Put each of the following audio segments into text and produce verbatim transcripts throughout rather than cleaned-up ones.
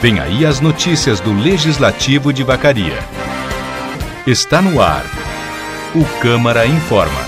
Vem aí as notícias do Legislativo de Vacaria. Está no ar. O Câmara Informa.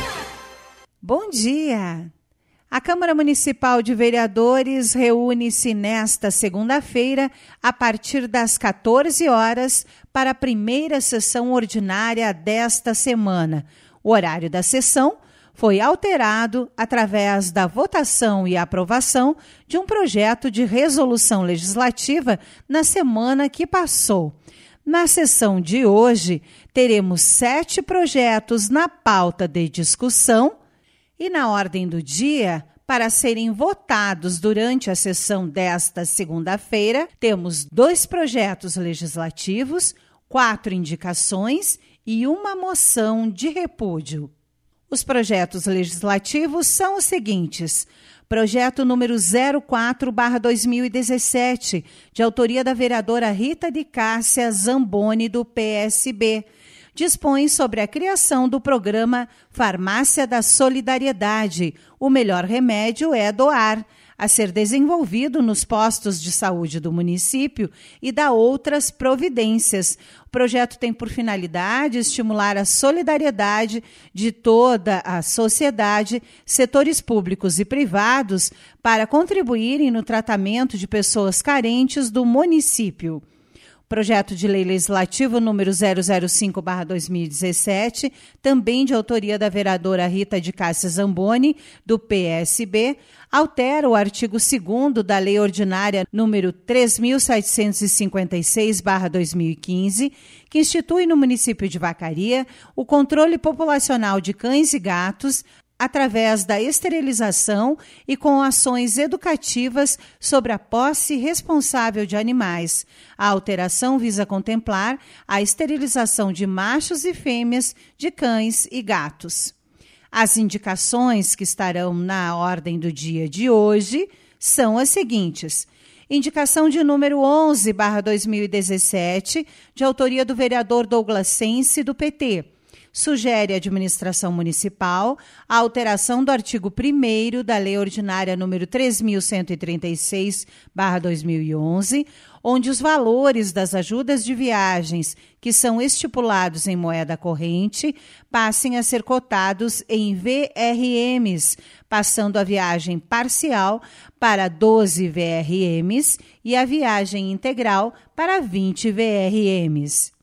Bom dia! A Câmara Municipal de Vereadores reúne-se nesta segunda-feira, a partir das quatorze horas, para a primeira sessão ordinária desta semana. O horário da sessão foi alterado através da votação e aprovação de um projeto de resolução legislativa na semana que passou. Na sessão de hoje, teremos sete projetos na pauta de discussão e na ordem do dia, para serem votados durante a sessão desta segunda-feira, temos dois projetos legislativos, quatro indicações e uma moção de repúdio. Os projetos legislativos são os seguintes: projeto número zero quatro barra dois mil e dezessete, de autoria da vereadora Rita de Cássia Zamboni, do P S B, dispõe sobre a criação do programa Farmácia da Solidariedade. O melhor remédio é doar, a ser desenvolvido nos postos de saúde do município e dá outras providências. O projeto tem por finalidade estimular a solidariedade de toda a sociedade, setores públicos e privados, para contribuírem no tratamento de pessoas carentes do município. Projeto de Lei Legislativo número zero zero cinco barra dois mil e dezessete, também de autoria da vereadora Rita de Cássia Zamboni, do P S B, altera o artigo segundo da Lei Ordinária número três mil setecentos e cinquenta e seis barra dois mil e quinze, que institui no município de Vacaria o controle populacional de cães e gatos, através da esterilização e com ações educativas sobre a posse responsável de animais. A alteração visa contemplar a esterilização de machos e fêmeas de cães e gatos. As indicações que estarão na ordem do dia de hoje são as seguintes: indicação de número onze barra dois mil e dezessete, de autoria do vereador Douglas Sense, do P T. Sugere à administração municipal a alteração do artigo primeiro da Lei Ordinária número três mil cento e trinta e seis barra dois mil e onze, onde os valores das ajudas de viagens que são estipulados em moeda corrente passem a ser cotados em V R Ms, passando a viagem parcial para doze V R Ms e a viagem integral para vinte V R Ms.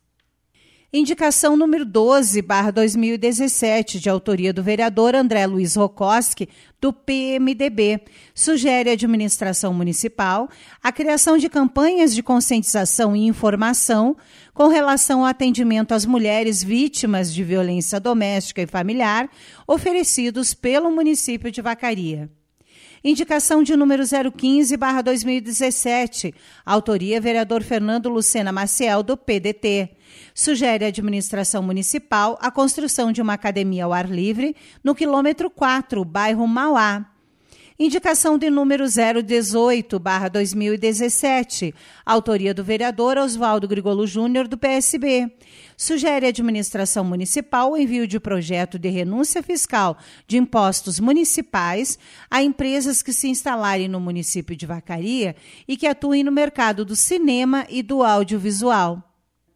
Indicação número doze barra dois mil e dezessete, de autoria do vereador André Luiz Rokoski, do P M D B, sugere à administração municipal a criação de campanhas de conscientização e informação com relação ao atendimento às mulheres vítimas de violência doméstica e familiar, oferecidos pelo município de Vacaria. Indicação de número zero quinze barra dois mil e dezessete, autoria vereador Fernando Lucena Maciel, do P D T. Sugere à administração municipal a construção de uma academia ao ar livre no quilômetro quatro, bairro Mauá. Indicação de número zero dezoito barra dois mil e dezessete, autoria do vereador Oswaldo Grigolo Júnior, do P S B. Sugere à administração municipal o envio de projeto de renúncia fiscal de impostos municipais a empresas que se instalarem no município de Vacaria e que atuem no mercado do cinema e do audiovisual.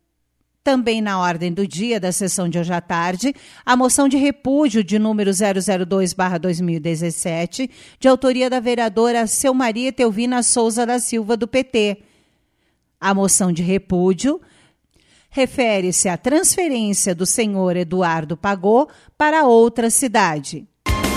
Também na ordem do dia da sessão de hoje à tarde, a moção de repúdio de número zero zero dois barra dois mil e dezessete, de autoria da vereadora Selmaria Teuvina Souza da Silva, do P T. A moção de repúdio refere-se à transferência do senhor Eduardo Pagô para outra cidade.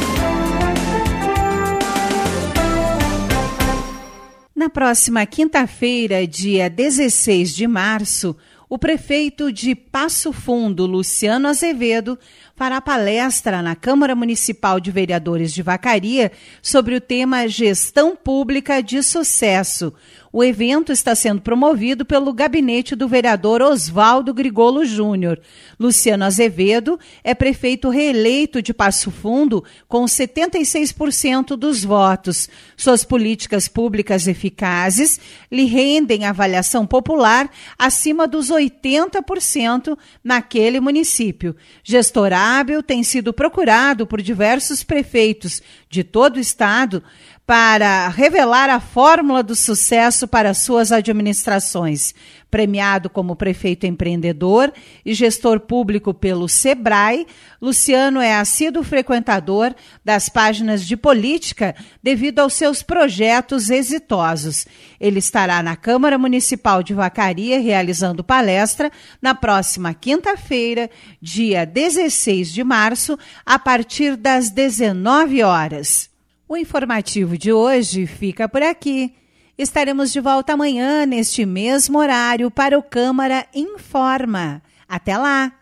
Na próxima quinta-feira, dia dezesseis de março, o prefeito de Passo Fundo, Luciano Azevedo, fará palestra na Câmara Municipal de Vereadores de Vacaria sobre o tema Gestão Pública de Sucesso. O evento está sendo promovido pelo gabinete do vereador Oswaldo Grigolo Júnior. Luciano Azevedo é prefeito reeleito de Passo Fundo com setenta e seis por cento dos votos. Suas políticas públicas eficazes lhe rendem avaliação popular acima dos oitenta por cento naquele município. Gestor hábil, tem sido procurado por diversos prefeitos de todo o estado para revelar a fórmula do sucesso para suas administrações. Premiado como prefeito empreendedor e gestor público pelo Sebrae, Luciano é assíduo frequentador das páginas de política devido aos seus projetos exitosos. Ele estará na Câmara Municipal de Vacaria realizando palestra na próxima quinta-feira, dia dezesseis de março, a partir das dezenove horas. O informativo de hoje fica por aqui. Estaremos de volta amanhã, neste mesmo horário, para o Câmara Informa. Até lá!